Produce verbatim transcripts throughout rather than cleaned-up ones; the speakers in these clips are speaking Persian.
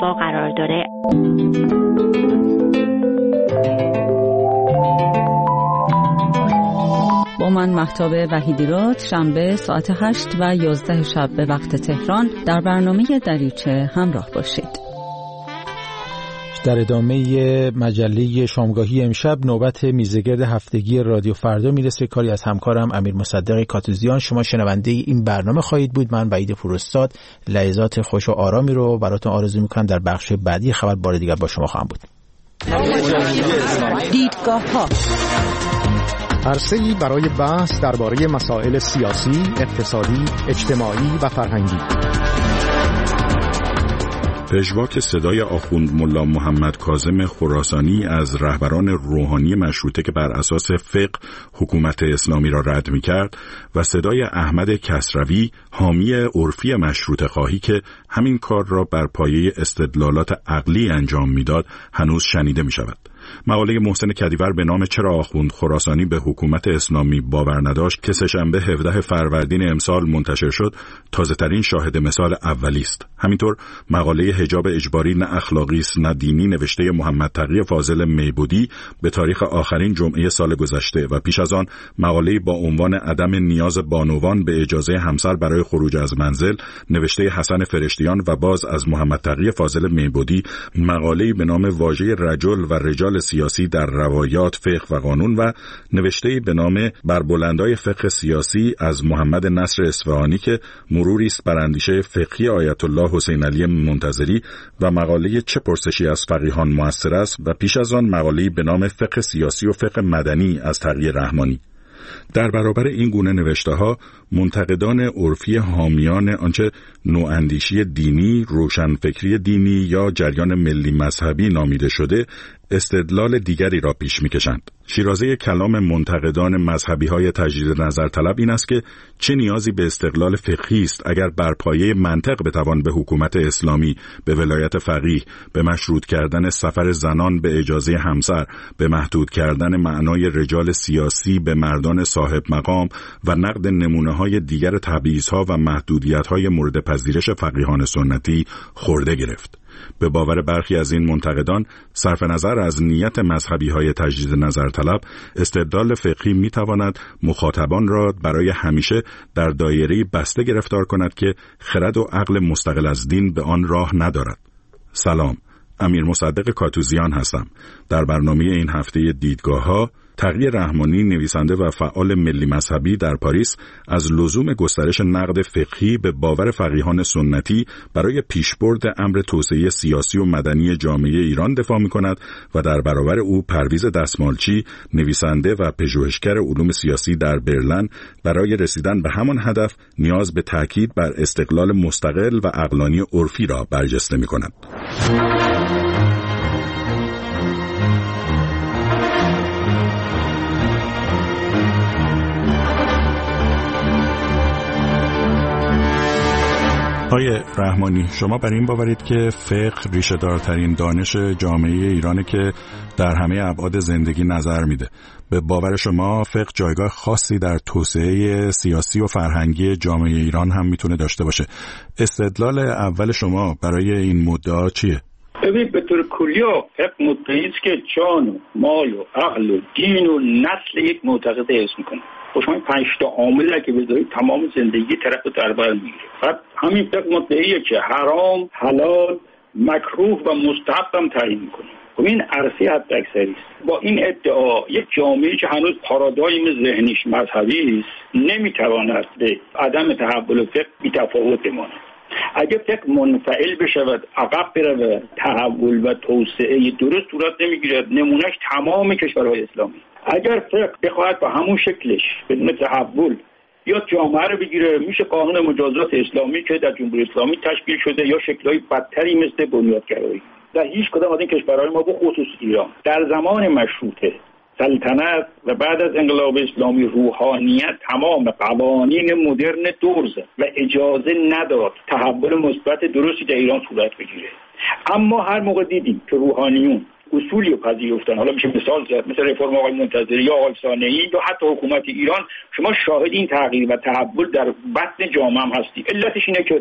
ارتقا قرار داره. با من مهتاب وحیدی‌راد شنبه ساعت هشت و یازده شب به وقت تهران در برنامه دریچه همراه باشید. در ادامه مجله شامگاهی امشب نوبت میزگرد هفتگی رادیو فردا میرسه، کاری از همکارم امیر مصدق کاتوزیان. شما شنونده این برنامه خواهید بود. من وحید پوراستاد لحظات خوش و آرامی رو براتون آرزو میکنم. در بخش بعدی خبر بار دیگر با شما خواهم بود. دیدگاه‌ها عرصه‌ای برای بحث درباره مسائل سیاسی، اقتصادی، اجتماعی و فرهنگی. پژواک صدای آخوند ملا محمد کاظم خراسانی از رهبران روحانی مشروطه که بر اساس فقه حکومت اسلامی را رد می‌کرد و صدای احمد کسروی حامی عرفی مشروطه خواهی که همین کار را بر پایه استدلالات عقلی انجام می‌داد هنوز شنیده می‌شود. مقاله محسن کدیور به نام چرا آخوند خراسانی به حکومت اسلامی باور نداشت که سه‌شنبه هفدهم فروردین امسال منتشر شد تازه‌ترین شاهد مثال اولی است. همینطور مقاله حجاب اجباری نه اخلاقی است نه دینی نوشته محمد تقی فاضل میبودی به تاریخ آخرین جمعه سال گذشته و پیش از آن مقاله با عنوان عدم نیاز بانوان به اجازه همسر برای خروج از منزل نوشته حسن فرشتیان و باز از محمد تقی فاضل میبودی مقاله به نام واژه رجل و رجال سیاسی در روایات فقه و قانون و نوشته به نام بر بلندای فقه سیاسی از محمد نصر اصفهانی که مروری است بر اندیشه فقهی آیت الله حسین علی منتظری و مقاله چه پرسشی از فقیهان موثر است و پیش از آن مقاله به نام فقه سیاسی و فقه مدنی از تقی رحمانی. در برابر این گونه نوشته‌ها منتقدان عرفی حامیان آنچه نواندیشی دینی، روشنفکری دینی یا جریان ملی مذهبی نامیده شده استدلال دیگری را پیش می‌کشند. شیرازه کلام منتقدان مذهبی‌های تجدید نظر طلب این است که چه نیازی به استقلال فقهی است اگر بر پایه منطق بتوان به حکومت اسلامی، به ولایت فقیه، به مشروط کردن سفر زنان به اجازه همسر، به محدود کردن معنای رجال سیاسی به مردان صاحب مقام و نقد نمونه‌های دیگر تبعیض‌ها و محدودیت‌های مورد پذیرش فقیهان سنتی خورده گرفت. به باور برخی از این منتقدان صرف نظر از نیت مذهبی‌های تجدید نظر طلب استدلال فقهی می‌تواند مخاطبان را برای همیشه در دایره‌ای بسته گرفتار کند که خرد و عقل مستقل از دین به آن راه ندارد. سلام، امیر مصدق کاتوزیان هستم. در برنامه این هفته دیدگاه‌ها تقی رحمانی نویسنده و فعال ملی مذهبی در پاریس از لزوم گسترش نقد فقهی به باور فقیهان سنتی برای پیشبرد امر توسعه سیاسی و مدنی جامعه ایران دفاع می‌کند و در برابر او پرویز دستمالچی نویسنده و پژوهشگر علوم سیاسی در برلین برای رسیدن به همان هدف نیاز به تاکید بر استقلال مستقل و عقلانی عرفی را برجسته می‌کند. آقای رحمانی، شما بر این باورید که فقه ریشه دارترین دانش جامعه ایرانه که در همه ابعاد زندگی نظر میده. به باور شما فقه جایگاه خاصی در توسعه سیاسی و فرهنگی جامعه ایران هم میتونه داشته باشه. استدلال اول شما برای این مدعا چیه؟ ببین، به طور کلی فقه مدعی است که جان و مال و عقل و دین و نسل یک معتقد حفظ میکنه. شما این پنج تا عامل که بذارید تمام زندگی طرف در بر میگیره. بعد همین فقه مدعیه که حرام، حلال، مکروه و مستحب هم تعیین میکنه. خب این عرصه حداکثری است. با این ادعا یک جامعه که هنوز پارادایم ذهنیش مذهبی است نمیتواند به عدم تحول فقه بی‌تفاوت بماند. اگر فقه منفعل بشود، عقب برود، تحول و توسعه درست صورت نمیگیرد. نمونهش تمام کشورهای اسلامی. اگر فقه بخواهد با همون شکلش بدون تحول یا جامعه رو بگیره، میشه قانون مجازات اسلامی که در جمهوری اسلامی تشکیل شده یا شکل‌های بدتری مثل بنیادگرایی. در هیچ کدام از این کشورهای ما، به خصوص ایران، در زمان مشروطه سلطنت و بعد از انقلاب اسلامی روحانیت تمام قوانین مدرن دور زد و اجازه نداد تحول مثبت درستی در ایران صورت بگیره. اما هر موقع دیدیم که روحانیون اصولی رو پذیرفتن، حالا میشه مثال زد مثل رفرم آقای منتظری یا آقای ثانوی یا حتی حکومت ایران، شما شاهد این تغییر و تحول در بطن جامعه هم هستید. علتش اینه که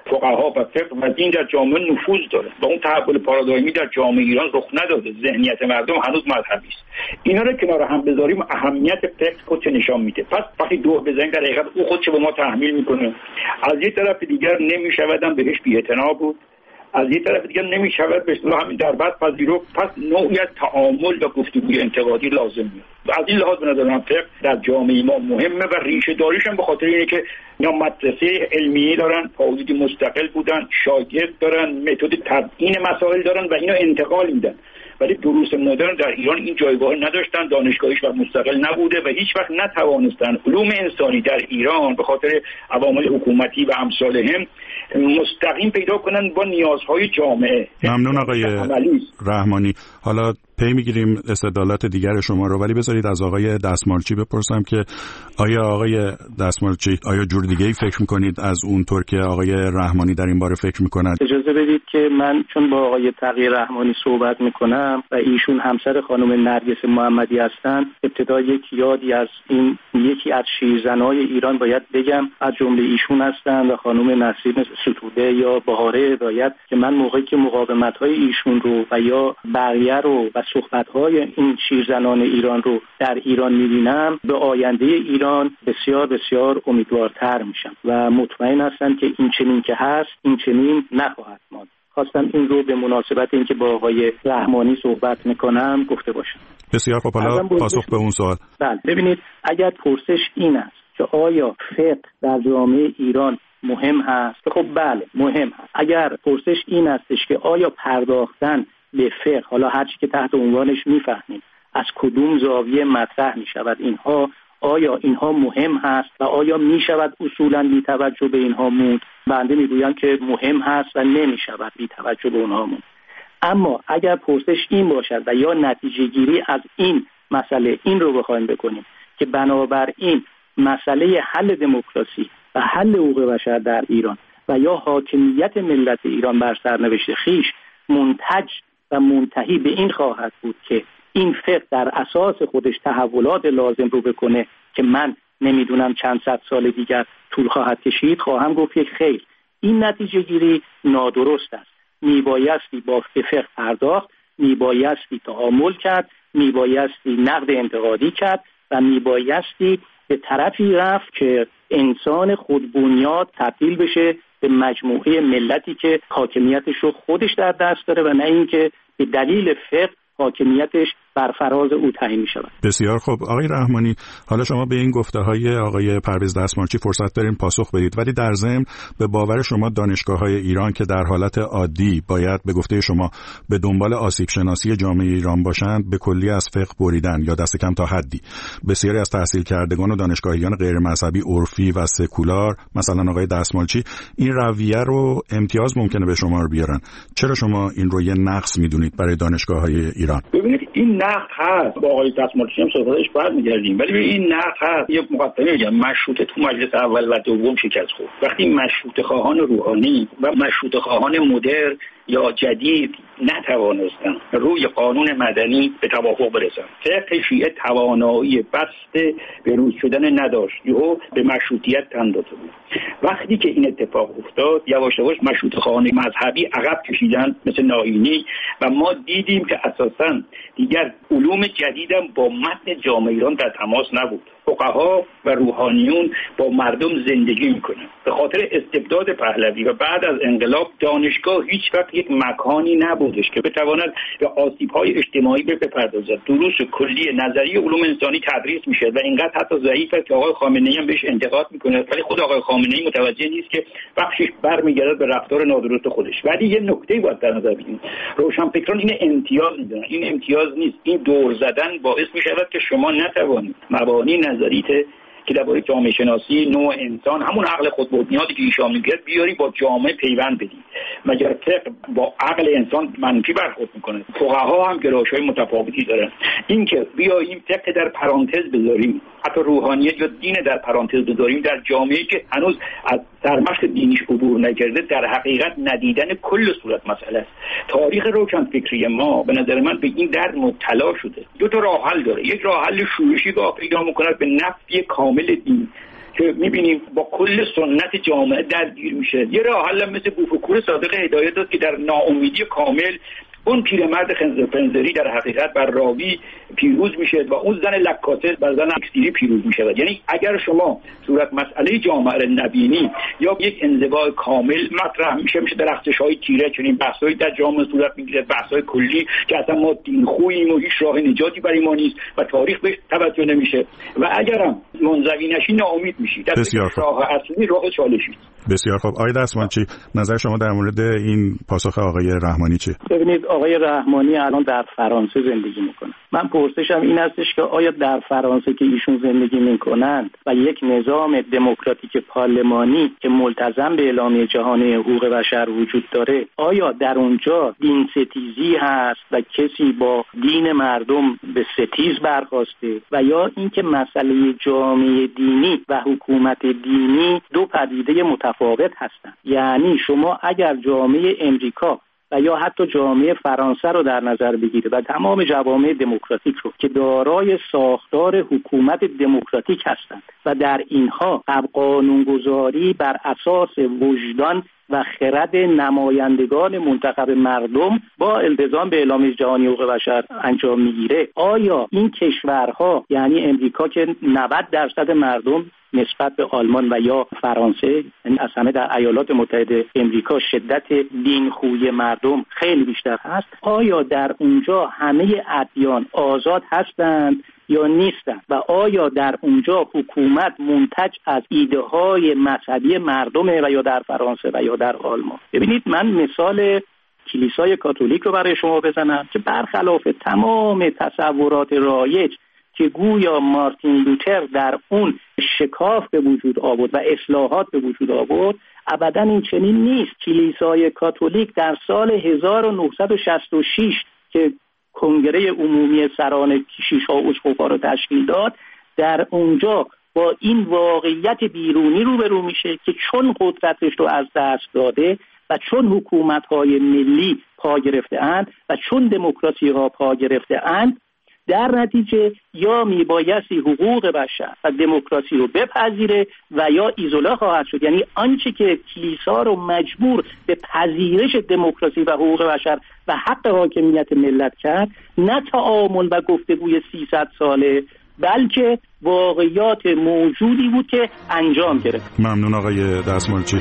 فقها و فقه و دین در جامعه نفوذ داره و اون تحول پارادایمی در جامعه ایران رخ نداده. ذهنیت مردم هنوز مذهبی است. اینا رو کنار هم بذاریم، اهمیت فقه خودش نشان میده. پس وقتی دور بزنیم در حقیقت او خودش به ما تحمیل میکنه. از یک طرف دیگر نمیشودن بهش بی‌اعتنا بود، از یک طرف دیگر نمیشود به اصطلاح همین در بعد پذیرفت. پس نوعی از تعامل و گفتگوی انتقادی لازم میاد. و از این لحاظ به نظر من فقه در جامعه ما مهمه و ریشه داریش هم به خاطر اینه که اینا مدرسه علمیه دارن، پایه‌ای مستقل بودن، شاگرد دارن، متد تبیین مسائل دارن و اینا انتقال میدن. ولی دروس مدرن در ایران این جایگاه نداشتن، دانشگاهیش و مستقل نبوده و هیچ وقت نتوانستن علوم انسانی در ایران به خاطر عوامل حکومتی و امثالهم مستقیم پیدا کنن با نیازهای جامعه. ممنون آقای رحمانی. حالا پی میگیریم استدلالات دیگر شما رو، ولی بذارید از آقای دستمالچی بپرسم که آیا آقای دستمالچی آیا جور دیگه ای فکر میکنید از اونطور که آقای رحمانی در این باره فکر میکنند؟ اجازه بدید که من چون با آقای تقی رحمانی صحبت میکنم و ایشون همسر خانم نرگس محمدی هستند، ابتدا یک یادی از این یکی از شیرزنای ایران باید بگم، از جمله ایشون هستند و خانم نسرین ستوده یا بهاره هدایت، که من موقعی که مقاومت‌های ایشون رو و یا بقیه رو و صحبت‌های این شیرزنان ایران رو در ایران می‌بینم، به آینده ایران بسیار بسیار امیدوارتر میشم و مطمئن هستم که این چنین که هست این چنین نخواهد ماند. خواستم این رو به مناسبت اینکه با آقای رحمانی صحبت میکنم گفته باشم. بسیار خب، حالا پاسخ به اون سوال. بله، ببینید اگر پرسش این است که آیا فقه در جامعه ایران مهم هست، خب بله مهم هست. اگر پرسش این استش که آیا پرداختن به فقه، حالا هر چی که تحت عنوانش میفهمیم، از کدوم زاویه مطرح میشود، اینها آیا اینها مهم هست و آیا میشود اصولا بی توجه به اینها موند؟ بنده میگویم که مهم هست و نمیشود بی توجه به اونها موند. اما اگر پرسش این باشد و یا نتیجه گیری از این مسئله این رو بخوایم بکنیم که بنابراین مسئله حل دموکراسی و حل حقوق بشر در ایران و یا حاکمیت ملت ایران بر سرنوشت خیش منتج و منتهی به این خواهد بود که این فقه در اساس خودش تحولات لازم رو بکنه که من نمیدونم چند صد سال دیگر طول خواهد کشید، خواهم گفت یک خیر، این نتیجه گیری نادرست است. میبایستی با فقه پرداخت، میبایستی تعامل کرد، میبایستی نقد انتقادی کرد و میبایستی به طرفی رفت که انسان خودبنیاد تبدیل بشه به مجموعه ملتی که حاکمیتش رو خودش در دست داره و نه اینکه به دلیل فقه حاکمیتش بر فراز او تعیین می شود. بسیار خوب آقای رحمانی، حالا شما به این گفته های آقای پرویز دستمالچی فرصت دارین پاسخ بدید، ولی در ضمن به باور شما دانشگاه های ایران که در حالت عادی باید به گفته شما به دنبال آسیب شناسی جامعه ایران باشند، به کلی از فقه بریدن یا دست کم تا حدی. بسیاری از تحصیل کردگان و دانشگاهیان غیر مذهبی عرفی و سکولار مثلا آقای دستمالچی این رویه رو امتیاز ممکنه به شما رو بیارن. چرا شما این رو یه نقص میدونید برای دانشگاه های ایران؟ ببینید این نقد هست، با آقای دستمالچی هم صحبتش برمیگردیم، ولی این نقد هست. یک مقدمه میگم، مشروطه تو مجلس اول و دوم شکست خورد. وقتی مشروطه خواهان روحانی و مشروطه خواهان مدرن یا جدید نتوانستن روی قانون مدنی به توافق برسن، فقه شیعه توانایی بسته به روز شدن نداشت، یهو به مشروطیت تن داده بود. وقتی که این اتفاق افتاد، یواش یواش مشروطه خواهان مذهبی عقب کشیدن مثل ناینی و ما دیدیم که اساساً دیگر علوم جدیدم با متن جامعه ایران در تماس نبود. فقها و روحانیون با مردم زندگی میکنن. به خاطر استبداد پهلوی و بعد از انقلاب دانشگاه هیچ وقت یک مکانی نبودش که بتواند به آسیب‌های اجتماعی بپردازد. دروس کلی نظری علوم انسانی تدریس میشه و اینقدر حتی ضعیفه که آقای خامنه‌ای هم بهش انتقاد میکنه، ولی خود آقای خامنه‌ای متوجه نیست که بخشش برمیگرده به رفتار نادرست خودش. ولی یه نکته باید در نظر بگیریم، روشنفکران این امتیاز میدونن، این امتیاز نیست. این دور زدن باعث میشود که شما نتوانید مبانی نظریت که درباره جامعه شناسی نوع انسان، همون عقل خودبنیادی که ایشان میگه، بیاری با جامعه پیوند بدی. مگر فقه با عقل انسان منفی برخورد میکنه؟ فقها هم گرایش‌های متفاوتی دارن. اینکه بیاییم فقه در پرانتز بذاریم، حتی روحانیت یا دین در پرانتز بذاریم در جامعه‌ای که هنوز از سرمشق دینیش عبور نکرده، در حقیقت ندیدن کل صورت مسئله است. تاریخ روشنفکری ما به نظر من به این درد مبتلا شده. دو تا راه حل داره. یک راه حل شورشی که پیدا می‌کند به نفی کامل دین که میبینیم با کل سنت جامعه درگیر میشه. یه راه حل مثل بوفکور صادق هدایت داد که در ناامیدی کامل اون پیرمرد خنزرپنزری در حقیقت بر راوی پیروز میشه و اون زن لکاته بر زن اکسیری پیروز میشه. یعنی اگر شما صورت مسئله جامعه رو نبینی یا یک انزوا کامل مطرح میشه میشه درخشش‌های تیره، چنین بحثایی در جامعه صورت میگیره، بحث‌های کلی که اصلا ما دینخوییم و هیچ راه نجاتی برای ما نیست و تاریخ بهش توجه نمیشه و اگرم منزوی نشی ناامید میشی. در راه اصلی راه چالشی. بسیار خوب. آقای دستمالچی، نظر شما در مورد این پاسخ آقای رحمانی چیه؟ ببینید آقای رحمانی الان در فرانسه زندگی میکنه. من پرسشم این هستش که آیا در فرانسه که ایشون زندگی میکنند و یک نظام دموکراتیک پارلمانی که ملتزم به اعلامیه جهانی حقوق بشر وجود داره، آیا در اونجا دین ستیزی هست و کسی با دین مردم به ستیز برخاسته و یا اینکه مسئله جامعه دینی و حکومت دینی دو پدیده متفاوت هستند؟ یعنی شما اگر جامعه امریکا و یا حتی جامعه فرانسه رو در نظر بگیره و تمام جوامع دموکراتیک رو که دارای ساختار حکومت دموکراتیک هستند و در اینها قانونگذاری بر اساس وجدان و خرد نمایندگان منتخب مردم با التزام به اعلامیه جهانی حقوق بشر انجام میگیره، آیا این کشورها یعنی امریکا که نود درصد مردم نسبت به آلمان و یا فرانسه یعنی از همه در ایالات متحده امریکا شدت دینخوی مردم خیلی بیشتر هست، آیا در اونجا همه ادیان آزاد هستند یا نیستند و آیا در اونجا حکومت منتج از ایده های مذهبی مردمه و یا در فرانسه و یا در آلمان؟ ببینید من مثال کلیسای کاتولیک رو برای شما بزنم که برخلاف تمام تصورات رایج که گویا مارتین لوتر در اون شکاف به وجود آورد و اصلاحات به وجود آورد، ابداً این چنین نیست. کلیسای کاتولیک در سال هزار و نهصد و شصت و شش که کنگره عمومی سران کشیش‌ها و اسقف‌ها رو تشکیل داد، در اونجا با این واقعیت بیرونی روبرو میشه که چون قدرتش رو از دست داده و چون حکومت‌های ملی پا گرفته اند و چون دموکراسی‌ها پا گرفته اند، در نتیجه یا میبایستی حقوق بشر و دموکراسی رو بپذیره و یا ایزوله خواهد شد. یعنی آنچه که کلیسا رو مجبور به پذیرش دموکراسی و حقوق بشر و حق حاکمیت ملت کرد، نه تعامل و گفتگوی سیصد ساله بلکه واقعیات موجودی بود که انجام گرفت. ممنون آقای دستمالچی.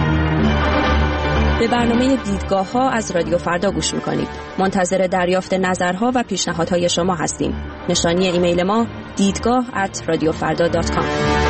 به برنامه دیدگاه ها از رادیو فردا گوش میکنید. منتظر دریافت نظرها و پیشنهادهای شما هستیم. نشانی ایمیل ما دیدگاه ات رادیو فردا دات کام.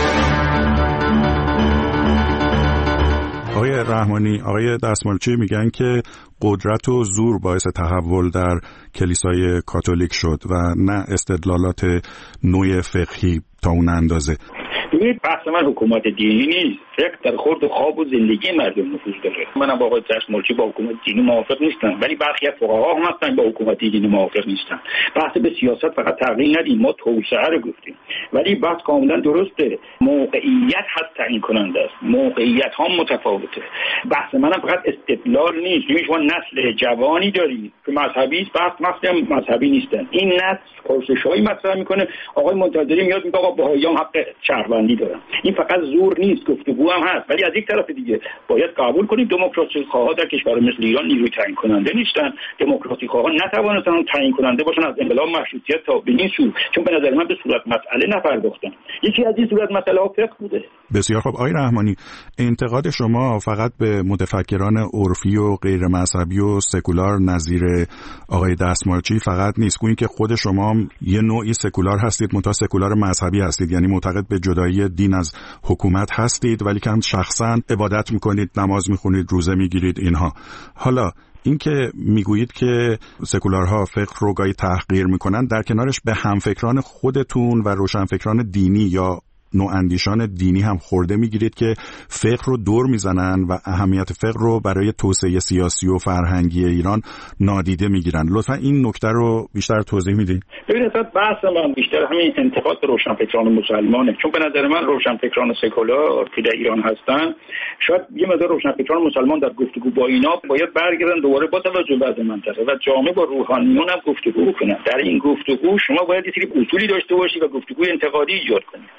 آقای رحمانی، آقای دستمالچی میگن که قدرت و زور باعث تحول در کلیسای کاتولیک شد و نه استدلالات نوع فقهی تا اون اندازه. ببینید بحث من حکومت دینی نیست، فقه در خورد خواب و زندگی مردم نفوذ داره. منم با آقای دستمالچی با حکومت دینی موافق نیستم، ولی برخی از فقها هم هستن با حکومت دینی موافق نیستن. بحث به سیاست فقط تغییر ندیم، ما توسعه رو گفتیم، ولی بحث کاملا درسته. موقعیت هست تعیین کننده است، موقعیت ها متفاوته. بحث منم فقط استدلال نیست. یعنی شما نسل جوانی دارید که مذهبی است، بحث مثلا مذهبی نیستن. این نسل پرسش‌هایی مطرح میکنه، آقای منتظری میاد میگه آقا بهائیان حق شهروندی دارن. این فقط زور نیست، گفتگو هم هست. ولی از یک طرف دیگه باید قبول کنیم دموکراسی خواها در کشور مثل ایران نیروی تعیین کننده نیستن. دموکراسی خواها نتوانستن تعیین کننده باشن از انقلاب مشروطیت تا به این سو، چون به نظر من به صورت مسئله نپرداختن. یکی از این صورت مسئله ها فقه بوده. بسیار خوب. آقای رحمانی، انتقاد شما فقط به متفکران عرفی و غیر مذهبی و سکولار نظیر آقای دستمالچی فقط نیست، گویین که خود شما یه نوعی سکولار هستید، متا سکولار مذهبی هستید، یعنی معتقد به جدایی دین از حکومت هستید، ولی که شخصا عبادت میکنید، نماز میخونید، روزه میگیرید اینها. حالا اینکه میگویید که سکولارها فقه رو گاهی تحقیر میکنن، در کنارش به همفکران خودتون و روشنفکران دینی یا نواندیشان دینی هم خورده میگیرید که فقه رو دور میزنن و اهمیت فقه رو برای توسعه سیاسی و فرهنگی ایران نادیده میگیرن. لطفا این نکته رو بیشتر توضیح میدید. ببینید بحث من بیشتر همین انتقاد به روشنفکران مسلمانه، چون به نظر من روشنفکران سکولار که در ایران هستن شاید یه مقدار روشنفکران مسلمان در گفتگو با اینا باید برگردن دوباره با توجه به وضع منطقه و جامعه با روحانیون هم گفتگو کنن. در این گفتگو شما باید یه سری اصولی داشته باشید و گفتگوی انتقادی ایجاد کنید.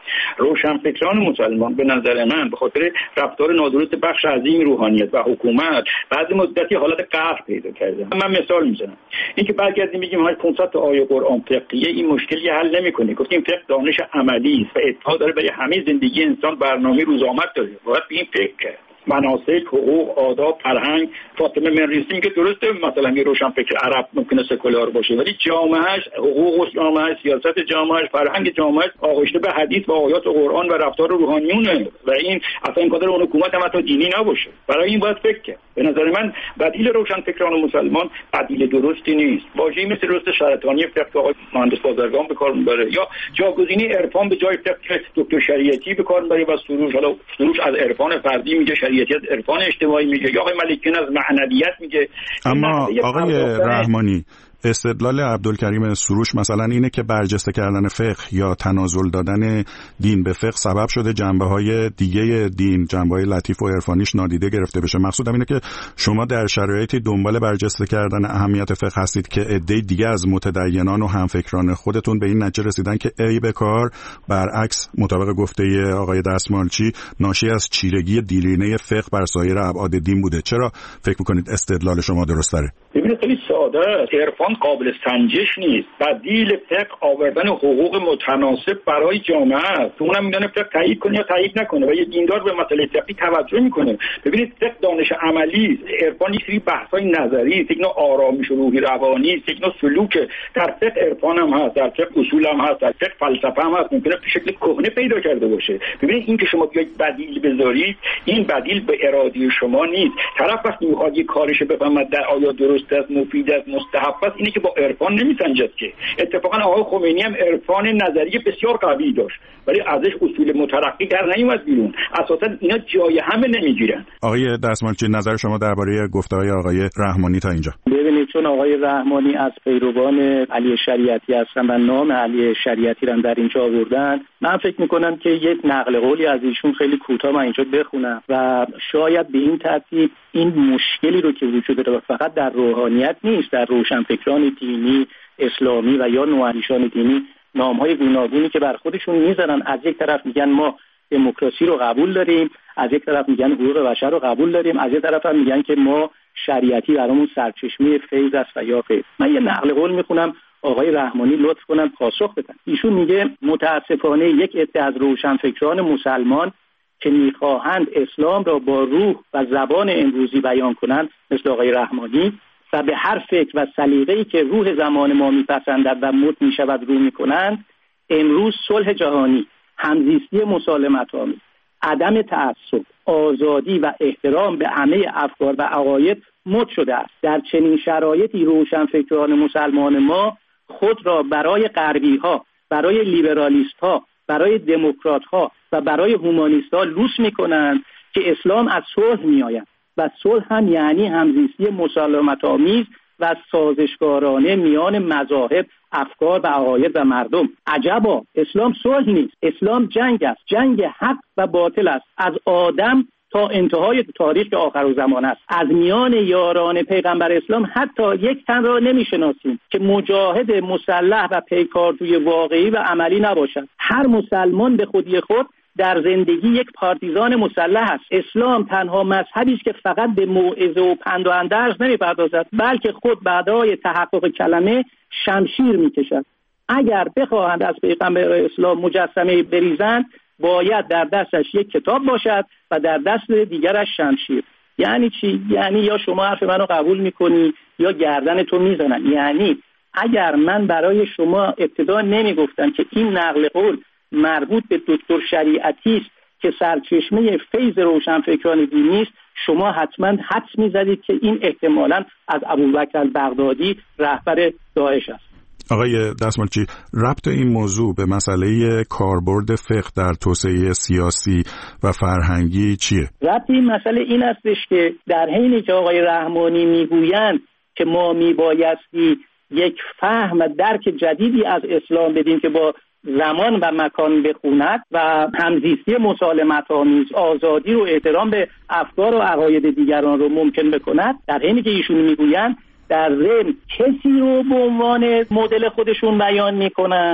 روشنفکران مسلمان به نظر من به خاطر رفتار نادرست بخش عظیم روحانیت و حکومت بعضی مدتی حالت قهر پیدا کرده. من مثال میزنم، اینکه برگردیم بگیم های پانصد تا آیه قرآن فقهیه این مشکلی حل نمیکنه. گفتیم فقه دانش عملی است و اتحاد داره برای همه زندگی انسان برنامه روزآمد داره. باید به این فکر کرد. مناسک، حقوق، آداب، فرهنگ. فاطمه منریسی میگه درسته مثلا یه روشنفکر عرب ممکنه سکولار باشه ولی جامعهش، حقوق جامعهش، سیاست جامعهش، فرهنگ جامعهش آغشته به حدیث و آیات قرآن و رفتار روحانیونه و این اصلا این قدر اون حکومت هم حتی دینی نباشه. برای این باید فکر کرد. به نظر من بدیل روشنفکران مسلمان بدیل درستی نیست. واژه‌ای مثل درست شرطانی فقه آقای مهندس بازرگان به کار میبره یا جاگزینی عرفان به جای فقه دکتر شریعتی به کار میبره و سروش، حالا سروش از عرفان فردی میگه، شریعتی از عرفان اجتماعی میگه، یا آقای ملکیان از معنویت میگه. اما آقای رحمانی استدلال عبدالکریم سروش مثلا اینه که برجسته کردن فقه یا تنازل دادن دین به فقه سبب شده جنبه‌های دیگه دین، جنبه‌های لطیف و عرفانیش نادیده گرفته بشه. مقصودم اینه که شما در شرایطی دنبال برجسته کردن اهمیت فقه هستید که عده دیگه از متدینان و همفکران خودتون به این نتیجه رسیدن که ای به کار، برعکس مطابق گفته آقای دستمالچی ناشی از چیرگی دیرینه فقه بر سایر ابعاد دین بوده. چرا فکر می‌کنید استدلال شما درست‌تره؟ ببینید خیلی ساده است. عرفان قابل سنجش نیست. بدیل فقه آوردن حقوق متناسب برای جامعه است. اونم میدونه فقه تایید کنه یا تایید نکنه و یه دیندار به مسئله فقهی توجه میکنه. ببینید فقه دانش عملی است. عرفان یک سری بحث‌های نظری است، یک نوع آرامش روحی روانی است، یک نوع سلوک. در فقه عرفان هم هست، در فقه اصول هم هست، در فقه فلسفه هم هست. ممکنه به شکل کهنه پیدا کرده باشه. ببینید این که شما بیاید بدیل بذارید، این بدیل به اراده شما نیست. طرف وقتی میخواد یه کارش بفهمه در آیا درست است، مفید است، مستحب است، اینه که با عرفان نمیسنجد که. اتفاقا آقای خمینی هم عرفان نظری بسیار قوی داشت ولی ازش اصول مترقی در نیومد بیرون. اساسا اینا جای همه نمیگیرن. آقای دستمالچی نظر شما درباره گفته‌های آقای رحمانی تا اینجا؟ ببینید چون آقای رحمانی از پیروان علی شریعتی هستن و نام علی شریعتی رو در اینجا آوردن، من فکر میکنم که یک نقل قولی از ایشون خیلی کوتاه من اینجا بخونم و شاید به این ترتیب این مشکلی رو که وجود داره فقط در روحانیت نیست، در روشنفکران دینی اسلامی و یا نواندیشان دینی نامهای گوناگونی که بر خودشون میذارن، از یک طرف میگن ما دموکراسی رو قبول داریم، از یک طرف میگن حقوق بشر رو قبول داریم، از یک طرف هم میگن که ما شریعتی برامون سرچشمه فیض است و یا فیض. من یه نقل قول میخونم آقای رحمانی لطف کنن پاسخ بدن. ایشون میگه متاسفانه یک عده از روشنفکران مسلمان که میخواهند اسلام را با روح و زبان امروزی بیان کنند مثل آقای رحمانی و به هر فکر و سلیقه‌ای که روح زمان ما میپسندد و مد میشود رو میکنند، امروز صلح جهانی، همزیستی مسالمت‌آمیز، عدم تعصب، آزادی و احترام به همه افکار و عقاید مد شده است. در چنین شرایطی روشنفکران مسلمان ما خود را برای غربی‌ها، برای لیبرالیست‌ها، برای دموکرات‌ها و برای هومانیست‌ها لوس می‌کنند که اسلام از صلح می‌آید و صلح هم یعنی همزیستی مسالمت‌آمیز و سازشکارانه میان مذاهب، افکار و عقاید و مردم. عجبا، اسلام صلح نیست، اسلام جنگ است، جنگ حق و باطل است، از آدم تا انتهای تاریخ آخرالزمان است. از میان یاران پیغمبر اسلام حتی یک تن را نمیشناسیم که مجاهد مسلح و پیکارجوی واقعی و عملی نباشد. هر مسلمان به خودی خود در زندگی یک پارتیزان مسلح است. اسلام تنها مذهبی است که فقط به موعظه و پند و اندرز نمی‌پردازد، بلکه خود بعدای تحقق کلمه شمشیر می‌کشد. اگر بخواهند از پیغمبر اسلام مجسمه بریزند، باید در دستش یک کتاب باشد و در دست دیگرش شمشیر. یعنی چی؟ یعنی یا شما حرف منو قبول می‌کنی یا گردن تو می‌زنن. یعنی اگر من برای شما ابتدا نمی‌گفتم که این نقل قول مربوط به دکتر شریعتی است که سرچشمه فیض روشنفکران دینی است، شما حتما حدس می‌زدید که این احتمالاً از ابوبکر البغدادی رهبر داعش است. آقای دستمالچی، ربط این موضوع به مسئله کاربرد فقه در توسعه سیاسی و فرهنگی چیه؟ ربط این مسئله این استش که در حینی که آقای رحمانی میگویند که ما میبایستی یک فهم و درک جدیدی از اسلام بدیم که با زمان و مکان بخوند و همزیستی مسالمت‌آمیز، آزادی و احترام به افکار و عقاید دیگران رو ممکن بکند، در حینی که ایشون میگویند در ضمن کسی رو به عنوان مدل خودشون بیان میکنن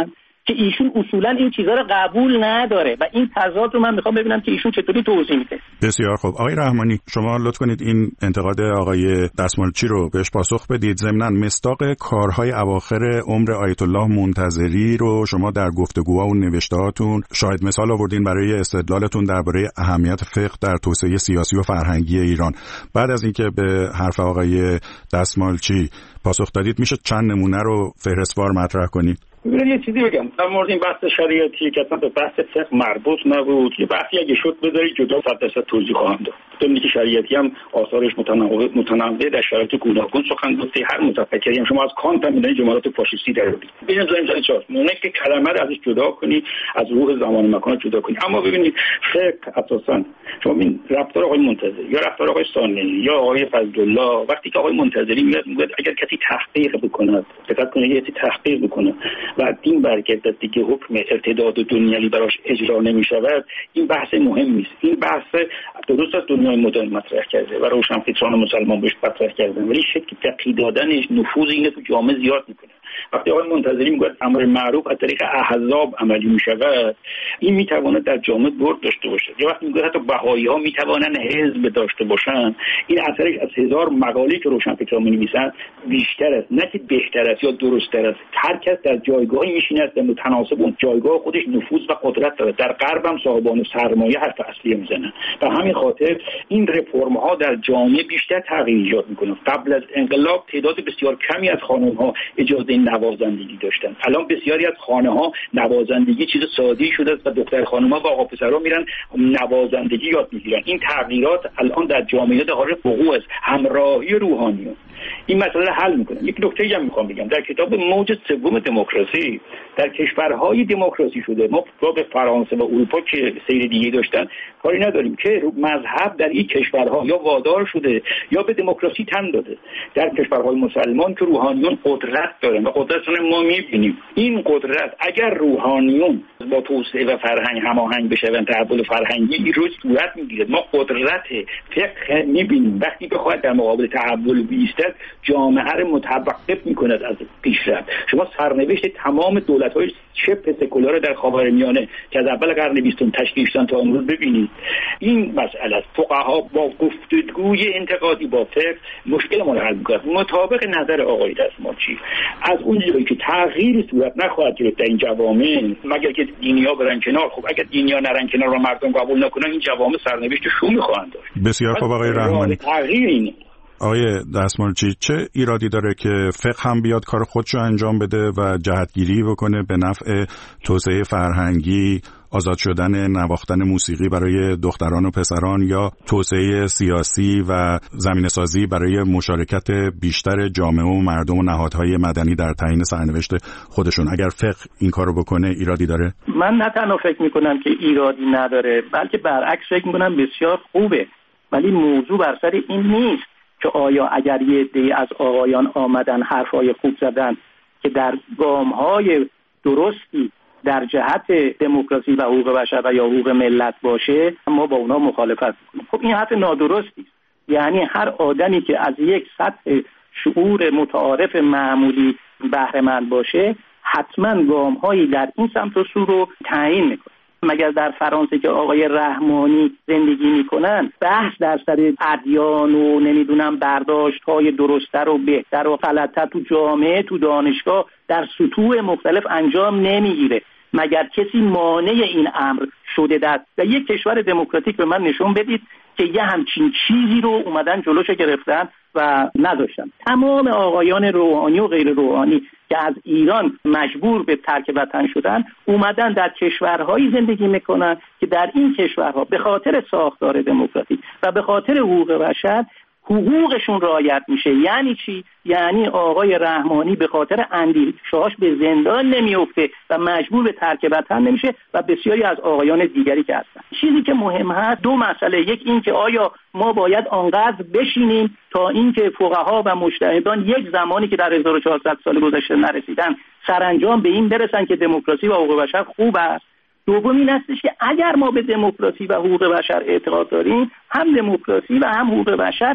که ایشون اصولا این چیزها رو قبول نداره و این تضاد رو من میخوام ببینم که ایشون چطوری توضیح میده. بسیار خوب. آقای رحمانی، شما لطف کنید این انتقاد آقای دستمالچی رو بهش پاسخ بدید. ضمناً مصداق کارهای اواخر عمر آیت الله منتظری رو شما در گفتگوها و نوشته‌هاتون شاهد مثال آوردین برای استدلالتون درباره اهمیت فقه در توسعه سیاسی و فرهنگی ایران. بعد از اینکه به حرف آقای دستمالچی پاسخ دادید، میشه چند نمونه رو فهرستوار مطرح کنید؟ ببینید یه چیزی بگم در مورد این بحث شریعتی که اصلا به بحث فقه مربوط نبود، یه بحثی اگه شد بذارید جدا صد درصد توضیح خواهم داد. بدونید که شریعتی هم آثارش متنوع متنوع در شرایط گوناگون سخن گفته. هر متفکری هم شما از کانت هم می‌دونید جملات فاشیستی در آورد. ببینید زمین چهار مونه که کلمه رو ازش جدا کنی، از روح زمان و مکان جدا کنی. اما ببینید فقه اساساً شما این رفتار آقای منتظری یا رفتار آقای ثانی یا آقای فضل‌الله، وقتی که آقای منتظری میاد میگه اگر کسی تحقیق بکنه، دقت کنید یه تحقیق بکنه و دین برگردد دیگه حکم ارتداد دنیوی براش اجرا نمی‌شود، این بحث مهم نیست. این بحث درست از دنیای مدرن مطرح کرده و روشنفکران مسلمان بهش مطرح کردن، ولی شکل فقهی دادنش نفوذ اینه تو جامعه زیاد میکنه. وقتی آقای منتظری میگه امر معروف از طریق احزاب عملی میشود، این میتواند در جامعه برد داشته باشه. یا وقتی میگه حتی بهایی‌ها میتوانند حزب داشته باشن، این اثرش از هزار مقاله که روشنفکران می‌نویسن بیشتر است، نه که بهتر است یا درست‌تر است. هر کس در جایگاهی میشینه است که تناسب اون جایگاه خودش نفوذ و قدرت داره. در غرب هم صاحبان سرمایه حرف اصلی میزنن. و همین خاطر این رفرم‌ها در جامعه بیشتر تغییر ایجاد میکنه. قبل از انقلاب تعداد بسیار کمی از خانم‌ها اجازه نوازندگی داشتن. الان بسیاری از خانه‌ها نوازندگی چیز ساده‌ای شده است و دختر خانم‌ها و آقا پسرها میرن نوازندگی یاد میگیرن. این تغییرات الان در جامعه در حال وقوع است. همراهی روحانیون این مسئله رو حل میکنه. یک نکته هم میخوام بگم، در کتاب موج سوم دموکراسی در کشورهای دموکراسی شده، ما به فرانسه و اروپا که سیر دیگه داشتن کاری نداریم، که مذهب در این کشورها یا وادار شده یا به دموکراسی تن داده. در کشورهای مسلمان که روحانیون قدرت دارن و قدرتشون ما میبینیم، این قدرت اگر روحانیون با توسعه و فرهنگ هماهنگ بشن، تحول فرهنگی این روز صورت میگیره. ما قدرت فقه میبینیم وقتی بخواد در مقابل تحول بیستد، جامعه رو متوقف میکند از پیشرفت. شما سرنوشت تمام دولت‌های شبه سکولار در خاورمیانه که از اول قرن بیستم تشکیل شدن تا امروز ببینید. این مسئله است. فقها با گفتگوی انتقادی با فقه مشکل ما رو حل می‌کنند. مطابق نظر آقای دستمالچی از اون جایی که تغییری صورت نخواهد گرفت در این جوامع مگر که دینی‌ها برن کنار. خب اگر دینی‌ها نرن کنار و مردم قبول نکنن، این جوامع سرنوشتشون می‌خواهند داشت. بسیار خوب آقای رحمانی. تغییری آقای دستمالچی، چه ایرادی داره که فقه هم بیاد کار خودشو انجام بده و جهتگیری بکنه به نفع توسعه فرهنگی، آزاد شدن نواختن موسیقی برای دختران و پسران یا توسعه سیاسی و زمینه‌سازی برای مشارکت بیشتر جامعه و مردم و نهادهای مدنی در تعیین سرنوشت خودشون؟ اگر فقه این کارو بکنه ایرادی داره؟ من نه تنها فکر میکنم که ایرادی نداره، بلکه برعکس فکر میکنم بسیار خوبه. ولی موضوع بر سر این نیست که آیا اگر یه عده‌ای از آقایان آمدن حرفای خوب زدن که در گام‌های درستی در جهت دموکراسی و حقوق بشر و یا حقوق ملت باشه، ما با اونا مخالفت می‌کنیم. خب این حرف نادرستی است. یعنی هر آدمی که از یک سطح شعور متعارف معمولی بهره مند باشه، حتما گام‌هایی در این سمت و سو رو تعیین می‌کنه. مگر در فرانسه که آقای رحمانی زندگی میکنن بحث در سر ادیان و نمیدونم برداشت‌های درست‌تر و بهتر و غلط‌تر تو جامعه، تو دانشگاه، در سطوح مختلف انجام نمیگیره؟ مگر کسی مانع این امر شده در در یک کشور دموکراتیک به من نشون بدید که یه همچین چیزی رو اومدن جلوشو گرفتن و نذاشتن. تمام آقایان روحانی و غیر روحانی که از ایران مجبور به ترک وطن شدن، اومدن در کشورهایی زندگی میکنن که در این کشورها به خاطر ساختار دموکراتیک و به خاطر حقوق بشر حقوقشون رعایت میشه. یعنی چی؟ یعنی آقای رحمانی به خاطر اندیشه‌هاش به زندان نمیفته و مجبور به ترک وطن نمیشه و بسیاری از آقایان دیگری که هستن. چیزی که مهم هست دو مسئله، یک این که آیا ما باید آنقدر بشینیم تا اینکه فقها و مجتهدان یک زمانی که در هزار و چهارصد سال گذشته نرسیدن سرانجام به این برسن که دموکراسی و حقوق بشر خوب است. دوم این هستش که اگر ما به دموکراسی و حقوق بشر اعتقاد داریم، هم دموکراسی و هم حقوق بشر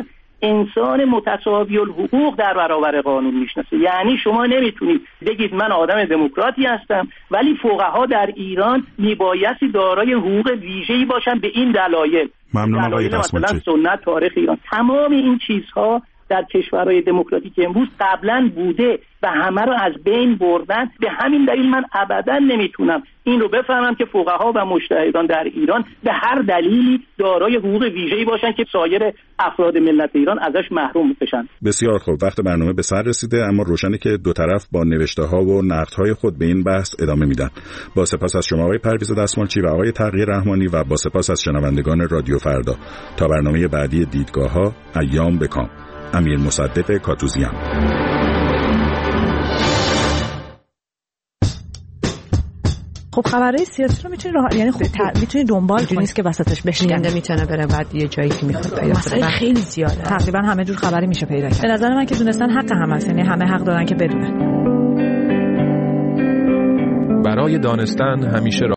انسان متساوی الحقوق در برابر قانون میشناسه. یعنی شما نمیتونید بگید من آدم دموکراتی هستم ولی فقها در ایران میبایستی دارای حقوق ویژه‌ای باشن به این دلایل. ممنون آقای دستمالچی. مثلا سنت، تاریخ ایران، تمام این چیزها در کشورهای دموکراتیک امروز قبلا بوده و همه رو از بین بردن. به همین دلیل من ابدا نمیتونم این رو بفهمم که فقها و مجتهدان در ایران به هر دلیلی دارای حقوق ویژه‌ای باشن که سایر افراد ملت ایران ازش محروم بشن. بسیار خوب، وقت برنامه به سر رسیده، اما روشنه که دو طرف با نوشته‌ها و نقدهای خود به این بحث ادامه میدن. با سپاس از شما آقای پرویز دستمالچی و آقای تقی رحمانی و با سپاس از شنوندگان رادیو فردا. تا برنامه بعدی دیدگاه‌ها، ایام بکام. امیر مصدق کاتوزیان. خب خبرهای سیاسی رو میتونی راه... یعنی خب ت... میتونی دنبال کنی، نیست که وسطش بشینی، میتونه بره بعد یه جایی که میخواد پیدا کنه. خیلی زیاده، تقریبا همه جور خبری میشه پیدا کرد. به نظر من که دونستن حق همه است، یعنی همه حق دارن که بدونن. برای دانستن همیشه